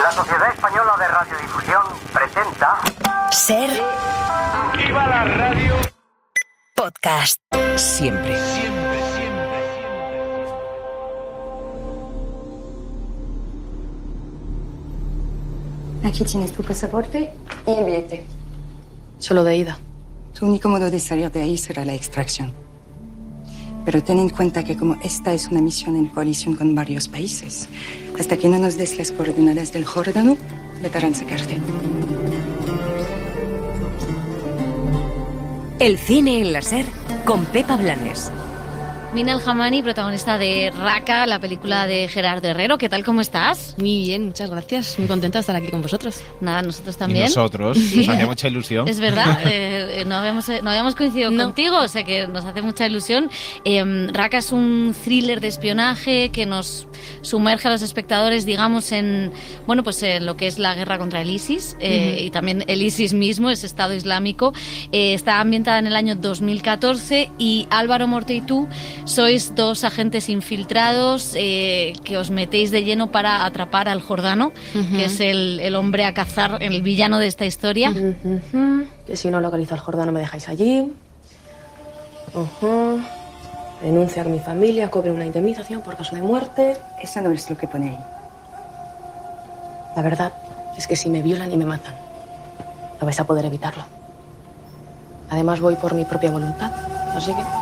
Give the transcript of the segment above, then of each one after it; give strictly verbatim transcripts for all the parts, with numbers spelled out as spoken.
La Sociedad Española de Radiodifusión presenta... Ser... ¡Viva la radio! Podcast. Siempre. Siempre, siempre, siempre. Aquí tienes tu pasaporte y el billete. Solo de ida. Tu único modo de salir de ahí será la extracción. Pero ten en cuenta que como esta es una misión en coalición con varios países, hasta que no nos des las coordenadas del Jordano, le darán sacarte. El cine en la Ser con Pepa Blanes. Mina El-Hamani, protagonista de Raka, la película de Gerardo Herrero. ¿Qué tal? ¿Cómo estás? Muy bien, muchas gracias. Muy contenta de estar aquí con vosotros. Nada, nosotros también. Y nosotros, ¿Sí? nos hacía mucha ilusión. Es verdad, eh, no, habíamos, no habíamos coincidido No. contigo, o sea que nos hace mucha ilusión. Eh, Raka es un thriller de espionaje que nos sumerge a los espectadores, digamos, en bueno, pues en lo que es la guerra contra el ISIS, eh, uh-huh. y también el ISIS mismo, ese Estado Islámico. Eh, está ambientada en el año dos mil catorce y Álvaro Morte y tú sois dos agentes infiltrados eh, que os metéis de lleno para atrapar al Jordano, uh-huh. que es el, el hombre a cazar, el villano de esta historia. Uh-huh. Que si no localizo al Jordano me dejáis allí. Uh-huh. Denunciar a mi familia, cobre una indemnización por caso de muerte. Eso no es lo que pone ahí. La verdad es que si me violan y me matan, no vais a poder evitarlo. Además voy por mi propia voluntad, así que...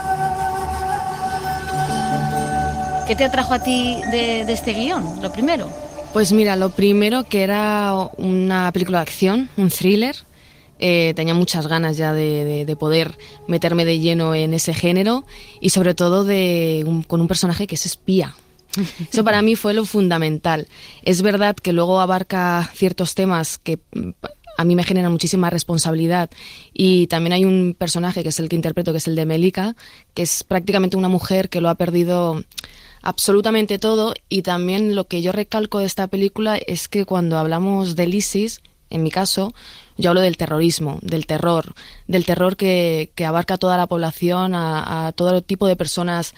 ¿Qué te atrajo a ti de, de este guión, lo primero? Pues mira, lo primero que era una película de acción, un thriller. Eh, tenía muchas ganas ya de, de, de poder meterme de lleno en ese género y sobre todo de un, con un personaje que es espía. Eso para mí fue lo fundamental. Es verdad que luego abarca ciertos temas que a mí me generan muchísima responsabilidad y también hay un personaje que es el que interpreto, que es el de Melika, que es prácticamente una mujer que lo ha perdido absolutamente todo. Y también lo que yo recalco de esta película es que cuando hablamos del ISIS, en mi caso, yo hablo del terrorismo, del terror, del terror que, que abarca a toda la población, a, a todo tipo de personas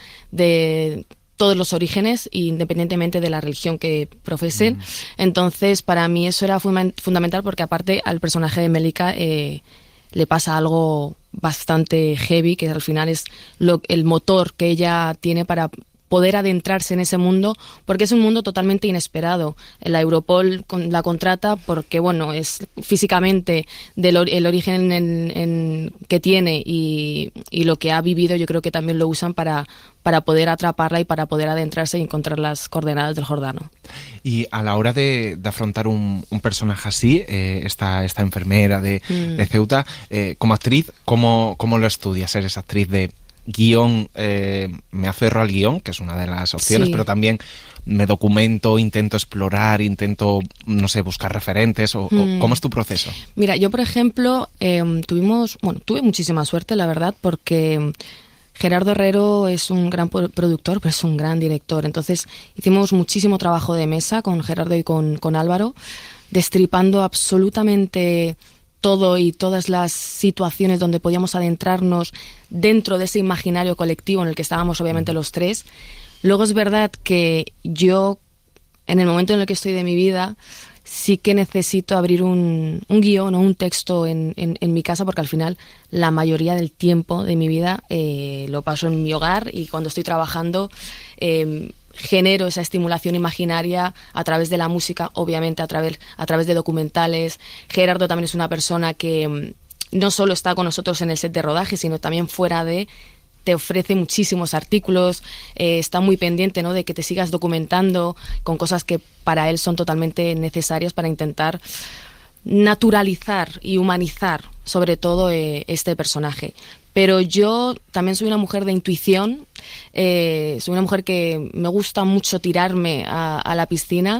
de todos los orígenes, independientemente de la religión que profesen. Mm. Entonces, para mí eso era funda- fundamental porque aparte al personaje de Melika eh, le pasa algo bastante heavy, que al final es lo, el motor que ella tiene para poder adentrarse en ese mundo, porque es un mundo totalmente inesperado. La Europol la contrata porque, bueno, es físicamente del or- el origen en, en, que tiene y, y lo que ha vivido, yo creo que también lo usan para, para poder atraparla y para poder adentrarse y encontrar las coordenadas del Jordano. Y a la hora de, de afrontar un, un personaje así, eh, esta, esta enfermera de, mm. de Ceuta, eh, como actriz, ¿cómo, cómo lo estudias? ¿Eres actriz de guión? Eh, me aferro al guión, que es una de las opciones, sí. Pero también me documento, intento explorar, intento, no sé, buscar referentes. O, mm. o, ¿Cómo es tu proceso? Mira, yo, por ejemplo, eh, tuvimos, bueno, tuve muchísima suerte, la verdad, porque Gerardo Herrero es un gran productor, pero es un gran director. Entonces, hicimos muchísimo trabajo de mesa con Gerardo y con, con Álvaro, destripando absolutamente todo y todas las situaciones donde podíamos adentrarnos dentro de ese imaginario colectivo en el que estábamos obviamente los tres. Luego es verdad que yo, en el momento en el que estoy de mi vida, sí que necesito abrir un, un guión o un texto en, en, en mi casa, porque al final la mayoría del tiempo de mi vida eh, lo paso en mi hogar y cuando estoy trabajando eh, genero esa estimulación imaginaria a través de la música, obviamente a través, a través de documentales. Gerardo también es una persona que no solo está con nosotros en el set de rodaje, sino también fuera de, te ofrece muchísimos artículos, eh, está muy pendiente, ¿no?, de que te sigas documentando con cosas que para él son totalmente necesarias para intentar naturalizar y humanizar sobre todo eh, este personaje. Pero yo también soy una mujer de intuición, eh, soy una mujer que me gusta mucho tirarme a, a la piscina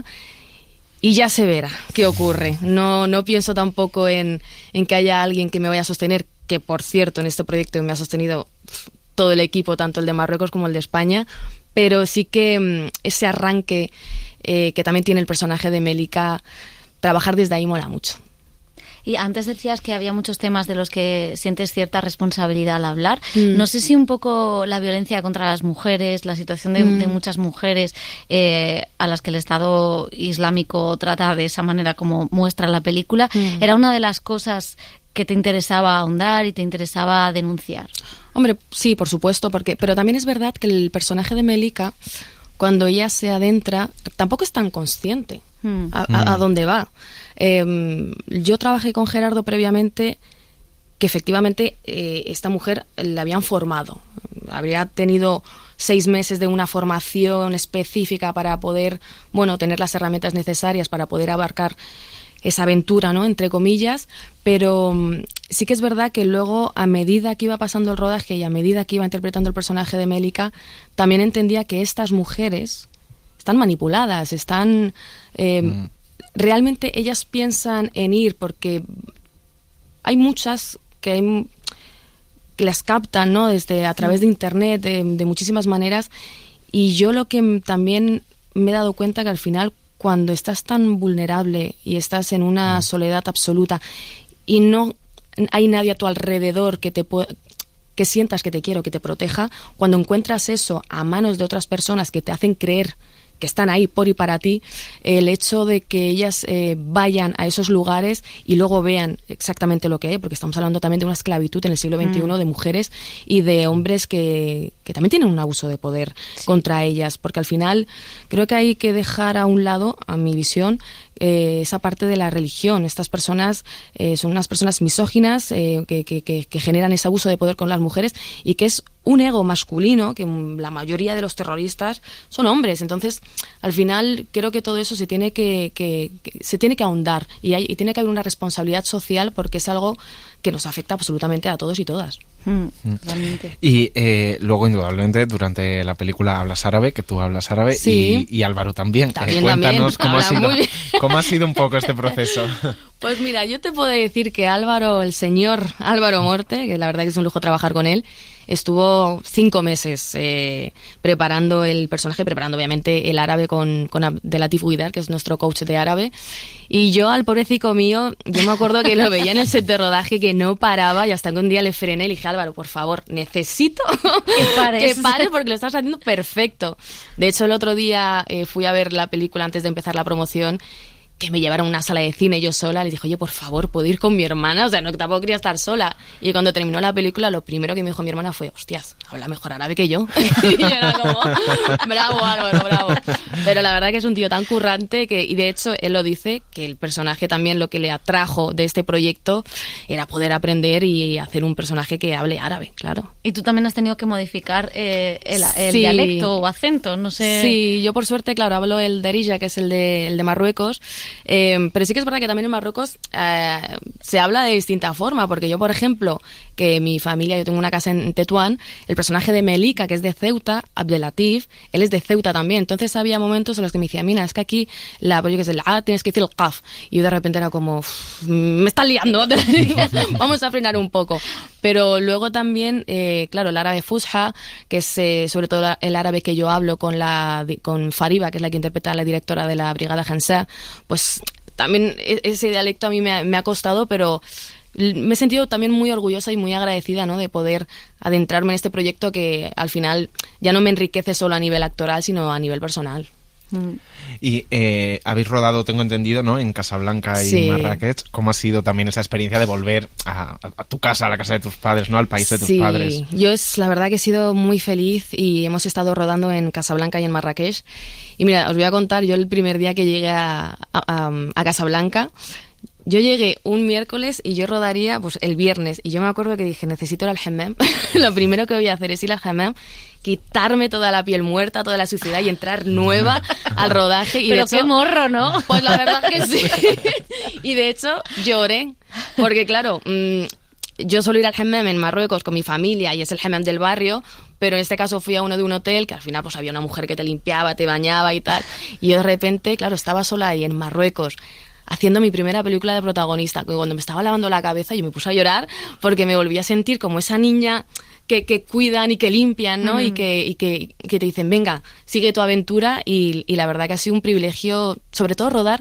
y ya se verá qué ocurre. No, no pienso tampoco en, en que haya alguien que me vaya a sostener, que por cierto en este proyecto me ha sostenido todo el equipo, tanto el de Marruecos como el de España, pero sí que ese arranque eh, que también tiene el personaje de Melika, trabajar desde ahí mola mucho. Y antes decías que había muchos temas de los que sientes cierta responsabilidad al hablar. Mm. No sé si un poco la violencia contra las mujeres, la situación de, Mm. de muchas mujeres eh, a las que el Estado Islámico trata de esa manera como muestra la película, Mm. era una de las cosas que te interesaba ahondar y te interesaba denunciar. Hombre, sí, por supuesto, porque, pero también es verdad que el personaje de Melika, cuando ella se adentra, tampoco es tan consciente Mm. a, a- a Mm. dónde va. Eh, yo trabajé con Gerardo previamente que efectivamente eh, esta mujer la habían formado. Habría tenido seis meses de una formación específica para poder, bueno, tener las herramientas necesarias para poder abarcar esa aventura, ¿no?, entre comillas, pero mm, sí que es verdad que luego, a medida que iba pasando el rodaje y a medida que iba interpretando el personaje de Melika, también entendía que estas mujeres están manipuladas, están... eh, Mm. Realmente ellas piensan en ir porque hay muchas que, hay- que las captan, ¿no?, desde a través de internet, de, de muchísimas maneras, y yo lo que m- también me he dado cuenta que al final, cuando estás tan vulnerable y estás en una soledad absoluta y no hay nadie a tu alrededor que te pueda, que sientas que te quiere o que te proteja, cuando encuentras eso a manos de otras personas que te hacen creer que están ahí por y para ti, el hecho de que ellas eh, vayan a esos lugares y luego vean exactamente lo que hay, porque estamos hablando también de una esclavitud en el siglo veintiuno, Mm. de mujeres y de hombres que, que también tienen un abuso de poder contra ellas, porque al final creo que hay que dejar a un lado, a mi visión, eh, esa parte de la religión. Estas personas eh, son unas personas misóginas eh, que, que, que, que generan ese abuso de poder con las mujeres y que es un ego masculino, que mm, la mayoría de los terroristas son hombres. Entonces, al final, creo que todo eso se tiene que, que- que- se tiene que ahondar y, hay, y tiene que haber una responsabilidad social porque es algo que nos afecta absolutamente a todos y todas. Mm, realmente. Y eh, luego, indudablemente, durante la película hablas árabe, que tú hablas árabe, Sí. y, y Álvaro también. Eh, También, cuéntanos también. cómo ha, Habla sido, muy bien. cómo ha sido un poco este proceso. Pues mira, yo te puedo decir que Álvaro, el señor Álvaro Morte, que la verdad que es un lujo trabajar con él, estuvo cinco meses eh, preparando el personaje, preparando obviamente el árabe con, con Abdelatif Guidar, que es nuestro coach de árabe. Y yo al pobrecito mío, yo me acuerdo que lo veía en el set de rodaje que no paraba y hasta que un día le frené y le dije, Álvaro, por favor, necesito Que pares. que pares porque lo estás haciendo perfecto. De hecho, el otro día eh, fui a ver la película antes de empezar la promoción, que me llevaron a una sala de cine yo sola, le dije, oye, por favor, ¿puedo ir con mi hermana? O sea, no, que tampoco quería estar sola. Y cuando terminó la película, lo primero que me dijo mi hermana fue, hostias, habla mejor árabe que yo. Y yo era como, bravo, Álvaro, bravo. Pero la verdad que es un tío tan currante que, y de hecho, él lo dice, que el personaje también lo que le atrajo de este proyecto era poder aprender y hacer un personaje que hable árabe, claro. Y tú también has tenido que modificar eh, el, el Sí. dialecto o acento, no sé. Sí, yo por suerte, claro, hablo el Darija, que es el de, el de Marruecos, eh, pero sí que es verdad que también en Marruecos eh, se habla de distinta forma, porque yo, por ejemplo, que mi familia, yo tengo una casa en Tetuán, el personaje de Melika, que es de Ceuta, Abdelatif, él es de Ceuta también, entonces había momentos en los que me decía, mira, es que aquí, la, pues yo que sé, la A tienes que decir el qaf, y yo de repente era como, "Uf, me estás liando, vamos a frenar un poco". Pero luego también, eh, claro, el árabe fusha, que es eh, sobre todo la- el árabe que yo hablo con, la, di- con Fariba, que es la que interpreta a la directora de la Brigada Hansa, pues también e- ese dialecto a mí me ha, me ha costado, pero l- me he sentido también muy orgullosa y muy agradecida, ¿no?, de poder adentrarme en este proyecto que al final ya no me enriquece solo a nivel actoral, sino a nivel personal. Mm. Y eh, habéis rodado, tengo entendido, ¿no?, en Casablanca y Sí. Marrakech. ¿Cómo ha sido también esa experiencia de volver a, a tu casa, a la casa de tus padres, ¿no?, al país de tus Sí, padres? yo es la verdad que he sido muy feliz y hemos estado rodando en Casablanca y en Marrakech. Y mira, os voy a contar, yo el primer día que llegué a, a, a Casablanca, yo llegué un miércoles y yo rodaría pues el viernes. Y yo me acuerdo que dije, necesito ir al hammam. Lo primero que voy a hacer es ir al hammam, quitarme toda la piel muerta, toda la suciedad y entrar nueva al rodaje. Y de Pero hecho, qué morro, ¿no? pues la verdad que sí. Y de hecho lloré, porque claro, mmm, yo suelo ir al hammam en Marruecos con mi familia y es el hammam del barrio, pero en este caso fui a uno de un hotel que al final pues había una mujer que te limpiaba, te bañaba y tal. Y yo de repente, claro, estaba sola ahí en Marruecos haciendo mi primera película de protagonista, que cuando me estaba lavando la cabeza yo me puse a llorar porque me volví a sentir como esa niña que, que cuidan y que limpian, ¿no? Mm. Y, que, y que, que te dicen, venga, sigue tu aventura y, y la verdad que ha sido un privilegio, sobre todo rodar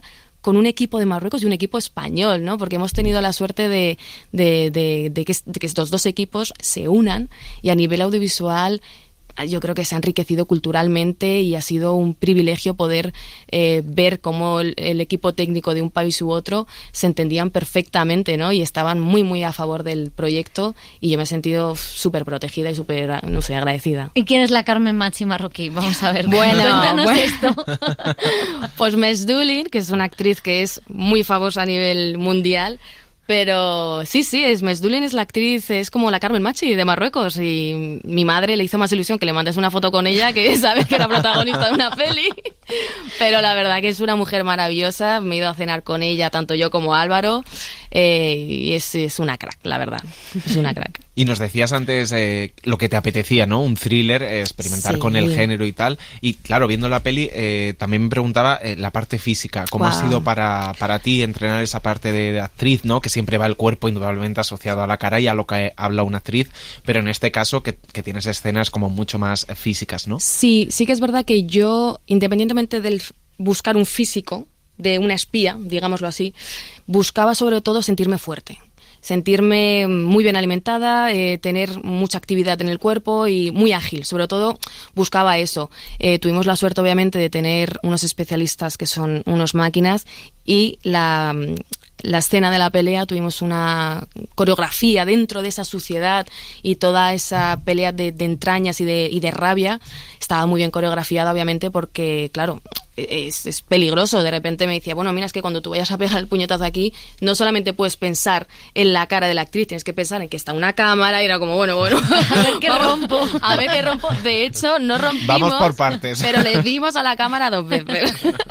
con un equipo de Marruecos y un equipo español, ¿no? Porque hemos tenido la suerte de, de, de, de, que, de que estos dos equipos se unan y a nivel audiovisual yo creo que se ha enriquecido culturalmente y ha sido un privilegio poder eh, ver cómo el, el equipo técnico de un país u otro se entendían perfectamente, ¿no? Y estaban muy, muy a favor del proyecto y yo me he sentido súper protegida y súper, no sé, agradecida. ¿Y quién es la Carmen Machi marroquí? Vamos a ver. Bueno, Cuéntanos bueno. esto. Pues Mesdoulin, que es una actriz que es muy famosa a nivel mundial. Pero sí, sí, es Mesdoulin es la actriz, es como la Carmen Machi de Marruecos y mi madre le hizo más ilusión que le mandes una foto con ella que sabe que era protagonista de una peli. Pero la verdad que es una mujer maravillosa, me he ido a cenar con ella, tanto yo como Álvaro, eh, y es, es una crack, la verdad, es una crack. Y nos decías antes eh, lo que te apetecía, ¿no? Un thriller, eh, experimentar Sí. con el género y tal. Y claro, viendo la peli, eh, también me preguntaba eh, la parte física. ¿Cómo Wow. ha sido para, para ti entrenar esa parte de, de actriz, ¿no? Que siempre va el cuerpo indudablemente asociado a la cara y a lo que habla una actriz. Pero en este caso, que, que tienes escenas como mucho más eh, físicas, ¿no? Sí, sí que es verdad que yo, independientemente del buscar un físico de una espía, digámoslo así, buscaba sobre todo sentirme fuerte. Sentirme muy bien alimentada, eh, tener mucha actividad en el cuerpo y muy ágil. Sobre todo buscaba eso. Eh, tuvimos la suerte, obviamente, de tener unos especialistas que son unos máquinas y la, la escena de la pelea tuvimos una coreografía dentro de esa suciedad y toda esa pelea de, de entrañas y de, y de rabia estaba muy bien coreografiada, obviamente, porque, claro, es, es peligroso. De repente me decía, bueno, mira, es que cuando tú vayas a pegar el puñetazo aquí, no solamente puedes pensar en la cara de la actriz, tienes que pensar en que está una cámara y era como, bueno, bueno, A ver qué rompo. a ver qué rompo. De hecho, no rompimos, Vamos por partes. pero le dimos a la cámara dos veces.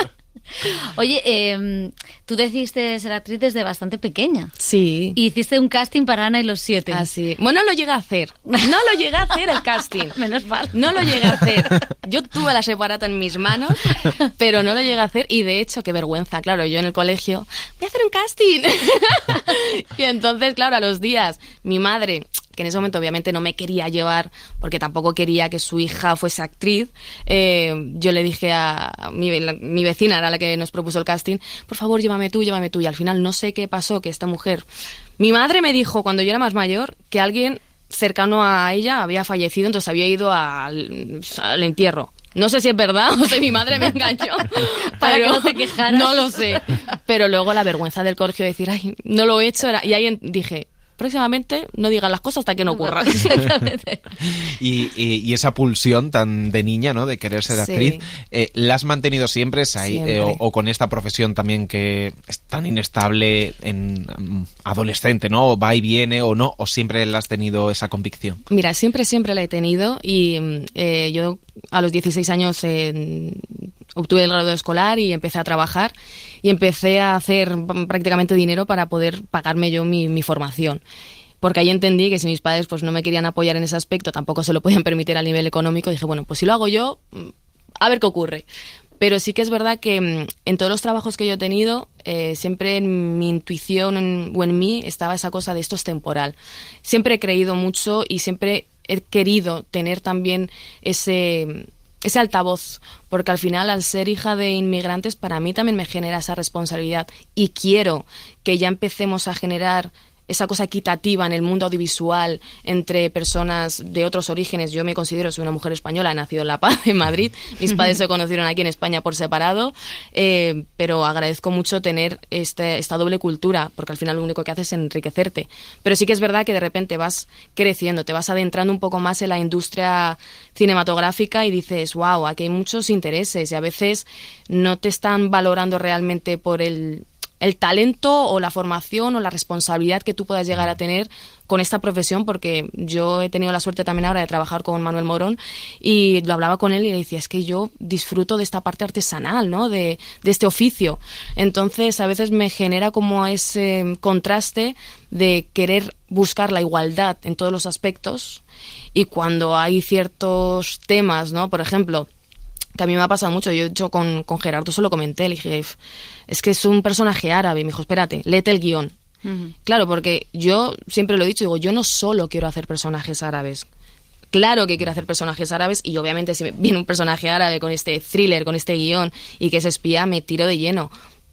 Oye, eh, tú decidiste ser actriz desde bastante pequeña. Sí. Y hiciste un casting para Ana y los siete. Así. Bueno, no lo llegué a hacer. No lo llegué a hacer el casting. Menos mal. No lo llegué a hacer. Yo tuve la separata en mis manos, pero no lo llegué a hacer. Y de hecho, qué vergüenza. Claro, yo en el colegio, voy a hacer un casting. Y entonces, claro, a los días, mi madre, que en ese momento obviamente no me quería llevar, porque tampoco quería que su hija fuese actriz, eh, yo le dije a mi, la- mi vecina, era la que nos propuso el casting, por favor, llévame tú, llévame tú. Y al final no sé qué pasó, que esta mujer... Mi madre me dijo, cuando yo era más mayor, que alguien cercano a ella había fallecido, entonces había ido al, al entierro. No sé si es verdad o si mi madre me engañó. Para pero que no te quejaras. No lo sé. Pero luego la vergüenza del colegio de decir, ay, no lo he hecho. Era... Y ahí en- dije, próximamente no digan las cosas hasta que no ocurran. Exactamente. Y, y- y esa pulsión tan de niña, ¿no? De querer ser Sí. actriz, eh, ¿la has mantenido siempre, es ahí, Siempre. eh, o, o con esta profesión también que es tan inestable en mm, adolescente, ¿no? O va y viene o no, o siempre la has tenido esa convicción? Mira, siempre, siempre la he tenido y mm, eh, yo a los dieciséis años eh, obtuve el grado escolar y empecé a trabajar y empecé a hacer mm, prácticamente dinero para poder pagarme yo mi, mi formación. Porque ahí entendí que si mis padres pues, no me querían apoyar en ese aspecto, tampoco se lo podían permitir a nivel económico. Dije, bueno, pues si lo hago yo, mm, a ver qué ocurre. Pero sí que es verdad que mm, en todos los trabajos que yo he tenido, eh, siempre en mi intuición en- o en mí estaba esa cosa de esto es temporal. Siempre he creído mucho y siempre he querido tener también ese, ese altavoz, porque al final al ser hija de inmigrantes para mí también me genera esa responsabilidad y quiero que ya empecemos a generar esa cosa equitativa en el mundo audiovisual entre personas de otros orígenes. Yo me considero, soy una mujer española, he nacido en La Paz, en Madrid. Mis padres se conocieron aquí en España por separado, eh, pero agradezco mucho tener este, esta doble cultura, porque al final lo único que haces es enriquecerte. Pero sí que es verdad que de repente vas creciendo, te vas adentrando un poco más en la industria cinematográfica y dices, wow, aquí hay muchos intereses y a veces no te están valorando realmente por el... el talento o la formación o la responsabilidad que tú puedas llegar a tener con esta profesión, porque yo he tenido la suerte también ahora de trabajar con Manuel Morón y lo hablaba con él y le decía, es que yo disfruto de esta parte artesanal, ¿no? de, de este oficio. Entonces a veces me genera como ese contraste de querer buscar la igualdad en todos los aspectos y cuando hay ciertos temas, ¿no? Por ejemplo, que a mí me ha pasado mucho, yo, yo con, con Gerardo se lo comenté, le dije, es que es un personaje árabe, me dijo, espérate, léete el guión. Uh-huh. Claro, porque yo siempre lo he dicho, digo, yo no solo quiero hacer personajes árabes, claro que quiero hacer personajes árabes y obviamente si me viene un personaje árabe con este thriller, con este guión y que es espía, me tiro de lleno, pero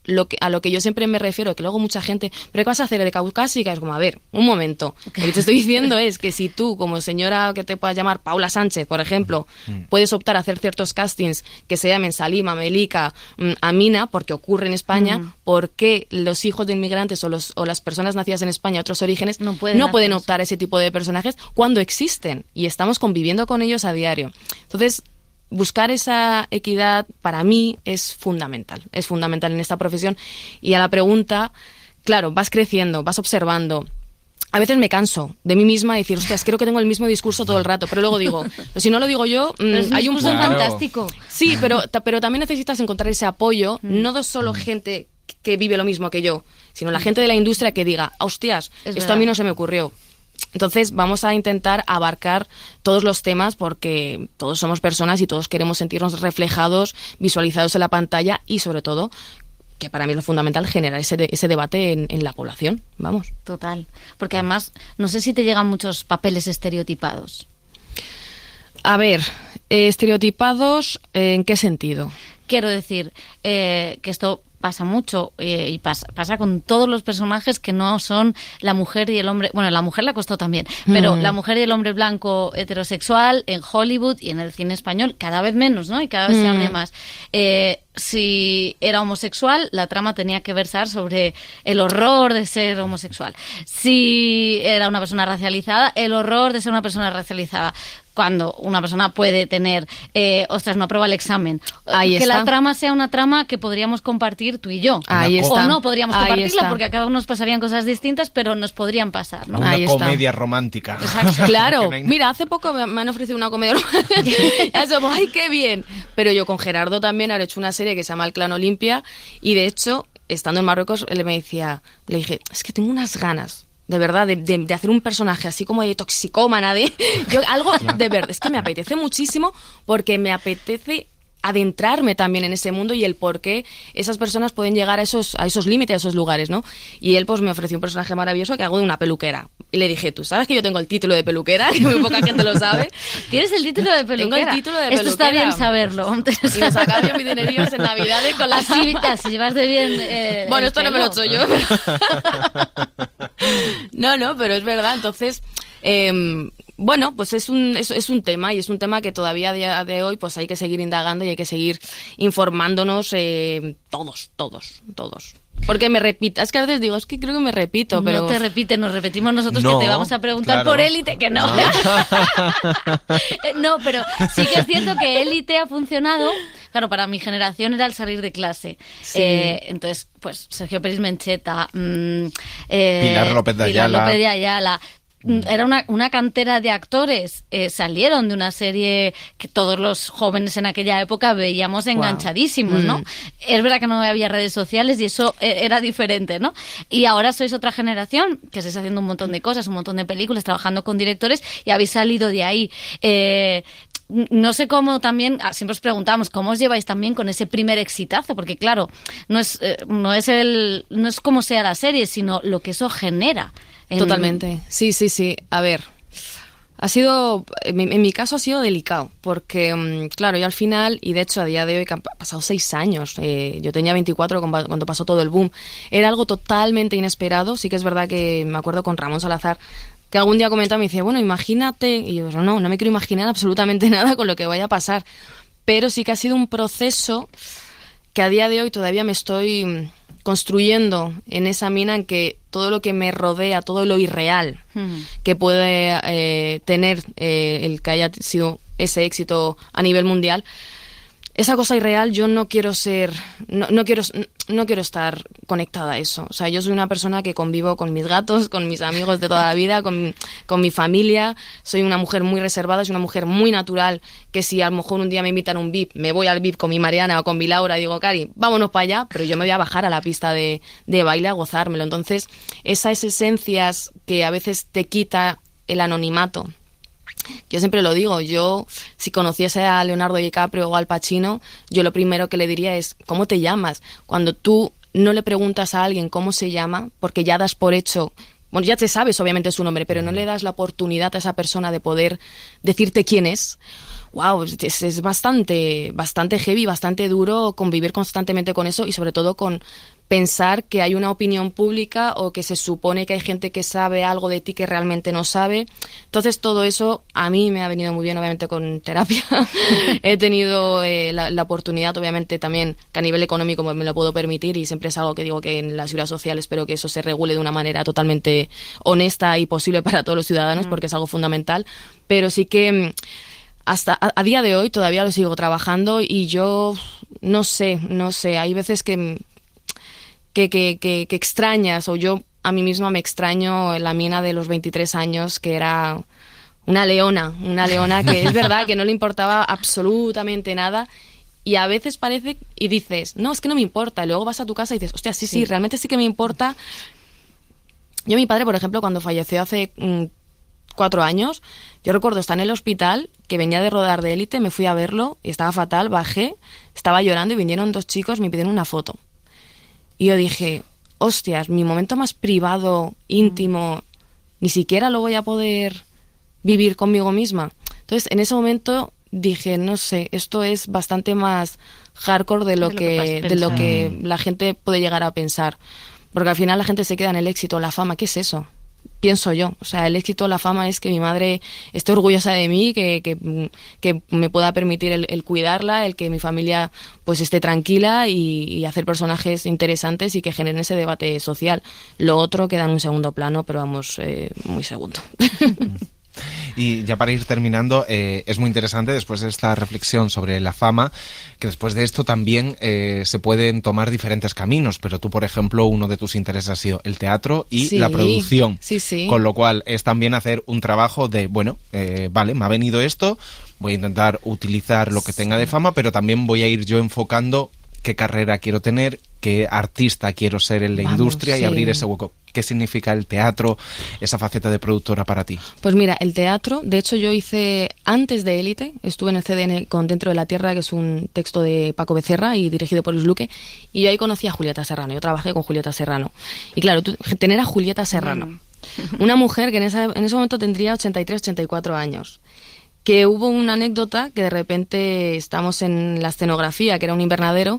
lo que, a lo que yo siempre me refiero, que luego mucha gente, ¿pero qué vas a hacer de caucásica? Es como, a ver, un momento, lo que te estoy diciendo es que si tú, como señora que te puedas llamar Paula Sánchez, por ejemplo, mm. puedes optar a hacer ciertos castings que se llamen Salima, Melika, mm, Amina, porque ocurre en España, mm. ¿por qué los hijos de inmigrantes o, los, o las personas nacidas en España, otros orígenes, no pueden, no pueden optar a ese tipo de personajes cuando existen y estamos conviviendo con ellos a diario? Entonces, buscar esa equidad para mí es fundamental, es fundamental en esta profesión. Y a la pregunta, claro, vas creciendo, vas observando. A veces me canso de mí misma y decir, hostias, creo que tengo el mismo discurso todo el rato, pero luego digo, pero si no lo digo yo, mmm, hay un discurso claro. fantástico. Sí, pero, pero también necesitas encontrar ese apoyo, mm. no de solo mm. gente que vive lo mismo que yo, sino la gente de la industria que diga, hostias, es esto verdad. A mí no se me ocurrió. Entonces vamos a intentar abarcar todos los temas porque todos somos personas y todos queremos sentirnos reflejados, visualizados en la pantalla y sobre todo, que para mí es lo fundamental, generar ese, de, ese debate en, en la población. Vamos. Total. Porque además, no sé si te llegan muchos papeles estereotipados. A ver, eh, estereotipados, eh, ¿en qué sentido? Quiero decir eh, que esto pasa mucho eh, y pasa, pasa con todos los personajes que no son la mujer y el hombre, bueno, la mujer la costó también, pero mm. la mujer y el hombre blanco heterosexual en Hollywood y en el cine español cada vez menos, ¿no? Y cada vez mm. se hable más. Eh, si era homosexual, la trama tenía que versar sobre el horror de ser homosexual. Si era una persona racializada, el horror de ser una persona racializada. Cuando una persona puede tener, eh, ostras, no aprueba el examen. Ahí que está. la trama sea una trama que podríamos compartir tú y yo. Ahí o está. no podríamos Ahí compartirla está. porque a cada uno nos pasarían cosas distintas, pero nos podrían pasar, ¿no? Una Ahí comedia está. romántica. Exacto. Claro. Mira, hace poco me han ofrecido una comedia romántica. Eso, ¡ay, qué bien! Pero yo con Gerardo también he hecho una serie que se llama El Clan Olimpia y de hecho, estando en Marruecos, él me decía, le dije, es que tengo unas ganas. De verdad, de, de, de hacer un personaje así como de toxicómana, de yo, algo de verdad. Es que me apetece muchísimo porque me apetece adentrarme también en ese mundo y el por qué esas personas pueden llegar a esos, a esos límites, a esos lugares, ¿no? Y él pues me ofreció un personaje maravilloso que hago de una peluquera. Y le dije, ¿tú sabes que yo tengo el título de peluquera? Que muy poca gente lo sabe. ¿Tienes el título de peluquera? Tengo el título de peluquera. Esto está bien saberlo. Y me sacaba yo mis dinerillos en Navidades con las así, si llevas de bien eh, bueno, esto pelo. No me lo he hecho yo. Pero... no, no, pero es verdad. Entonces... Eh, bueno, pues es un, es, es un tema y es un tema que todavía a día de hoy pues hay que seguir indagando y hay que seguir informándonos eh, todos, todos, todos. Porque me repito, es que a veces digo, es que creo que me repito, pero... No te repite, nos repetimos nosotros no, que te vamos a preguntar claro. por Élite, que no. No. No, pero sí que es cierto que Élite ha funcionado, claro, para mi generación era el salir de clase. Sí. Eh, entonces, pues Sergio Pérez Mencheta, mmm, eh, Pilar López de Pilar Ayala. López de Ayala. Era una, una cantera de actores, eh, salieron de una serie que todos los jóvenes en aquella época veíamos enganchadísimos, wow. ¿no? Mm. Es verdad que no había redes sociales y eso era diferente, ¿no? Y ahora sois otra generación que estáis haciendo un montón de cosas, un montón de películas, trabajando con directores y habéis salido de ahí. Eh, no sé cómo también, siempre os preguntamos, ¿cómo os lleváis también con ese primer exitazo? Porque claro, no es, eh, no es, el, no es como sea la serie, sino lo que eso genera. En... Totalmente, sí, sí, sí. A ver, ha sido, en mi, en mi caso ha sido delicado, porque claro, yo al final, y de hecho a día de hoy, que han pasado seis años, eh, yo tenía veinticuatro cuando pasó todo el boom, era algo totalmente inesperado. Sí que es verdad que me acuerdo con Ramón Salazar, que algún día comentaba, me decía, bueno, imagínate, y yo, no, no me quiero imaginar absolutamente nada con lo que vaya a pasar, pero sí que ha sido un proceso que a día de hoy todavía me estoy construyendo en esa mina en que todo lo que me rodea, todo lo irreal uh-huh. que puede eh, tener eh, el que haya sido ese éxito a nivel mundial, esa cosa irreal yo no quiero ser, no, no quiero no quiero estar conectada a eso. O sea, yo soy una persona que convivo con mis gatos, con mis amigos de toda la vida, con, con mi familia. Soy una mujer muy reservada, soy una mujer muy natural, que si a lo mejor un día me invitan a un V I P, me voy al V I P con mi Mariana o con mi Laura y digo, Cari, vámonos para allá, pero yo me voy a bajar a la pista de, de baile a gozármelo. Entonces, esas esencias que a veces te quita el anonimato. Yo siempre lo digo, yo si conociese a Leonardo DiCaprio o Al Pacino, yo lo primero que le diría es, ¿cómo te llamas? Cuando tú no le preguntas a alguien cómo se llama, porque ya das por hecho, bueno, ya te sabes obviamente su nombre, pero no le das la oportunidad a esa persona de poder decirte quién es. Wow, es, es bastante, bastante heavy, bastante duro convivir constantemente con eso y sobre todo con pensar que hay una opinión pública o que se supone que hay gente que sabe algo de ti que realmente no sabe. Entonces todo eso a mí me ha venido muy bien, obviamente con terapia. He tenido eh, la, la oportunidad, obviamente también, que a nivel económico me lo puedo permitir, y siempre es algo que digo que en la seguridad social espero que eso se regule de una manera totalmente honesta y posible para todos los ciudadanos, mm. porque es algo fundamental. Pero sí que hasta a, a día de hoy todavía lo sigo trabajando y yo no sé, no sé, hay veces que... Que, que, que, que extrañas, o yo a mí misma me extraño la Mina de los veintitrés años, que era una leona, una leona que es verdad que no le importaba absolutamente nada, y a veces parece, y dices, no, es que no me importa, y luego vas a tu casa y dices, hostia, sí, sí, sí, realmente sí que me importa. Yo, mi padre, por ejemplo, cuando falleció hace mmm, cuatro años, yo recuerdo estar en el hospital, que venía de rodar de Élite, me fui a verlo, y estaba fatal, bajé, estaba llorando, y vinieron dos chicos, me pidieron una foto. Y yo dije, hostias, mi momento más privado, íntimo, ni siquiera lo voy a poder vivir conmigo misma. Entonces, en ese momento dije, no sé, esto es bastante más hardcore de lo, de lo que, que de lo que la gente puede llegar a pensar. Porque al final la gente se queda en el éxito, la fama, ¿qué es eso? Pienso yo, o sea, el éxito, la fama es que mi madre esté orgullosa de mí, que, que, que me pueda permitir el, el cuidarla, el que mi familia pues esté tranquila y, y hacer personajes interesantes y que generen ese debate social. Lo otro queda en un segundo plano, pero vamos, eh, muy segundo. Y ya para ir terminando, eh, es muy interesante después de esta reflexión sobre la fama, que después de esto también eh, se pueden tomar diferentes caminos, pero tú, por ejemplo, uno de tus intereses ha sido el teatro y sí, la producción, sí, sí. Con lo cual es también hacer un trabajo de, bueno, eh, vale, me ha venido esto, voy a intentar utilizar lo que tenga de fama, pero también voy a ir yo enfocando qué carrera quiero tener, qué artista quiero ser en la Vamos, industria sí. y abrir ese hueco. ¿Qué significa el teatro, esa faceta de productora para ti? Pues mira, el teatro, de hecho yo hice, antes de Élite, estuve en el C D N con Dentro de la Tierra, que es un texto de Paco Becerra y dirigido por Luis Luque, y yo ahí conocí a Julieta Serrano, yo trabajé con Julieta Serrano. Y claro, tú, tener a Julieta Serrano, mm. una mujer que en, esa, en ese momento tendría ochenta y tres, ochenta y cuatro años, que hubo una anécdota que de repente estamos en la escenografía, que era un invernadero,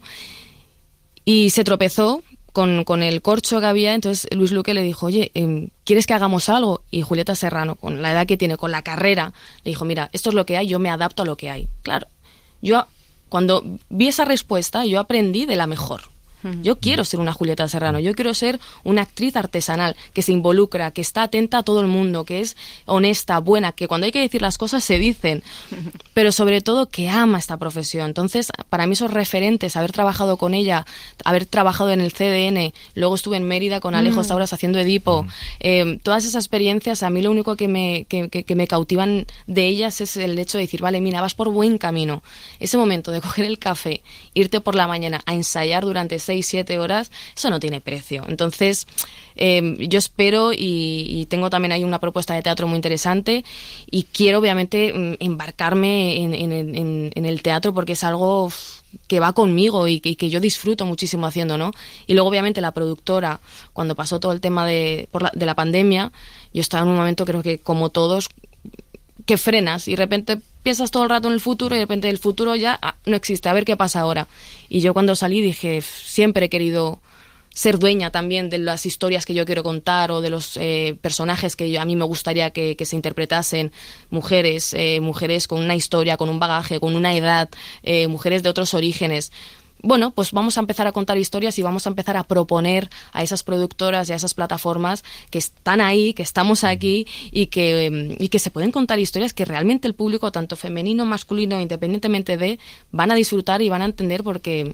y se tropezó Con, con el corcho que había, entonces Luis Luque le dijo, oye, eh, ¿quieres que hagamos algo? Y Julieta Serrano, con la edad que tiene, con la carrera, le dijo, mira, esto es lo que hay, yo me adapto a lo que hay. Claro, yo cuando vi esa respuesta, yo aprendí de la mejor. Yo quiero ser una Julieta Serrano, yo quiero ser una actriz artesanal que se involucra, que está atenta a todo el mundo, que es honesta, buena, que cuando hay que decir las cosas se dicen, pero sobre todo que ama esta profesión. Entonces, para mí esos referentes, haber trabajado con ella, haber trabajado en el C D N, luego estuve en Mérida con Alejo mm. Sauras haciendo Edipo, mm. eh, todas esas experiencias, a mí lo único que me, que, que, que me cautivan de ellas es el hecho de decir, vale, mira, vas por buen camino. Ese momento de coger el café, irte por la mañana a ensayar durante seis, siete horas, eso no tiene precio. Entonces, eh, yo espero y, y tengo también ahí una propuesta de teatro muy interesante y quiero obviamente embarcarme en, en, en, en el teatro porque es algo que va conmigo y que, y que yo disfruto muchísimo haciendo, ¿no? Y luego obviamente la productora, cuando pasó todo el tema de, por la, de la pandemia, yo estaba en un momento, creo que como todos, que frenas y de repente piensas todo el rato en el futuro y de repente el futuro ya ah, no existe, a ver qué pasa ahora. Y yo cuando salí dije, siempre he querido ser dueña también de las historias que yo quiero contar o de los eh, personajes que yo, a mí me gustaría que, que se interpretasen, mujeres, eh, mujeres con una historia, con un bagaje, con una edad, eh, mujeres de otros orígenes. Bueno, pues vamos a empezar a contar historias y vamos a empezar a proponer a esas productoras y a esas plataformas que están ahí, que estamos aquí y que, y que se pueden contar historias que realmente el público, tanto femenino, masculino, independientemente de, van a disfrutar y van a entender porque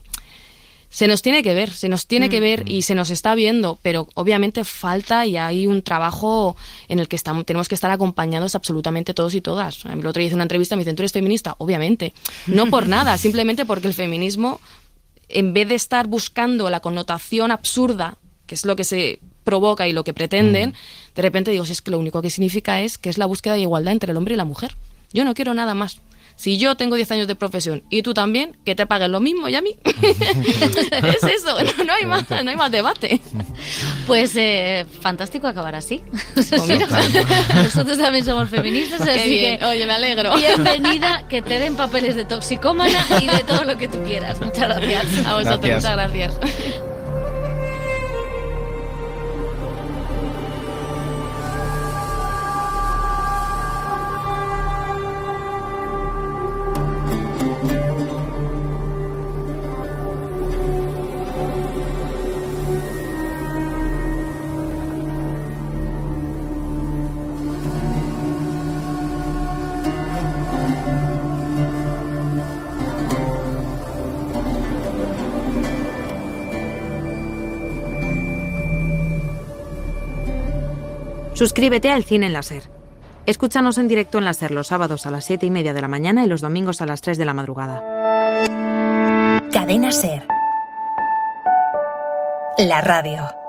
se nos tiene que ver, se nos tiene mm. que ver y se nos está viendo, pero obviamente falta y hay un trabajo en el que estamos, tenemos que estar acompañados absolutamente todos y todas. El otro día hice una entrevista y me dicen, ¿tú eres feminista? Obviamente, no por nada, simplemente porque el feminismo, en vez de estar buscando la connotación absurda, que es lo que se provoca y lo que pretenden, mm. de repente digo, si es que lo único que significa es que es la búsqueda de igualdad entre el hombre y la mujer. Yo no quiero nada más. Si yo tengo diez años de profesión y tú también, que te paguen lo mismo y a mí. Es eso, no, no, hay más, no hay más debate. Pues eh, fantástico acabar así. Mira, nosotros también somos feministas, así Qué bien. que oye, me alegro. Bienvenida, que te den papeles de toxicómana y de todo lo que tú quieras. Muchas gracias. A vosotros, gracias. Muchas gracias. Suscríbete al Cine en la SER. Escúchanos en directo en la SER los sábados a las siete y media de la mañana y los domingos a las tres de la madrugada. Cadena SER. La radio.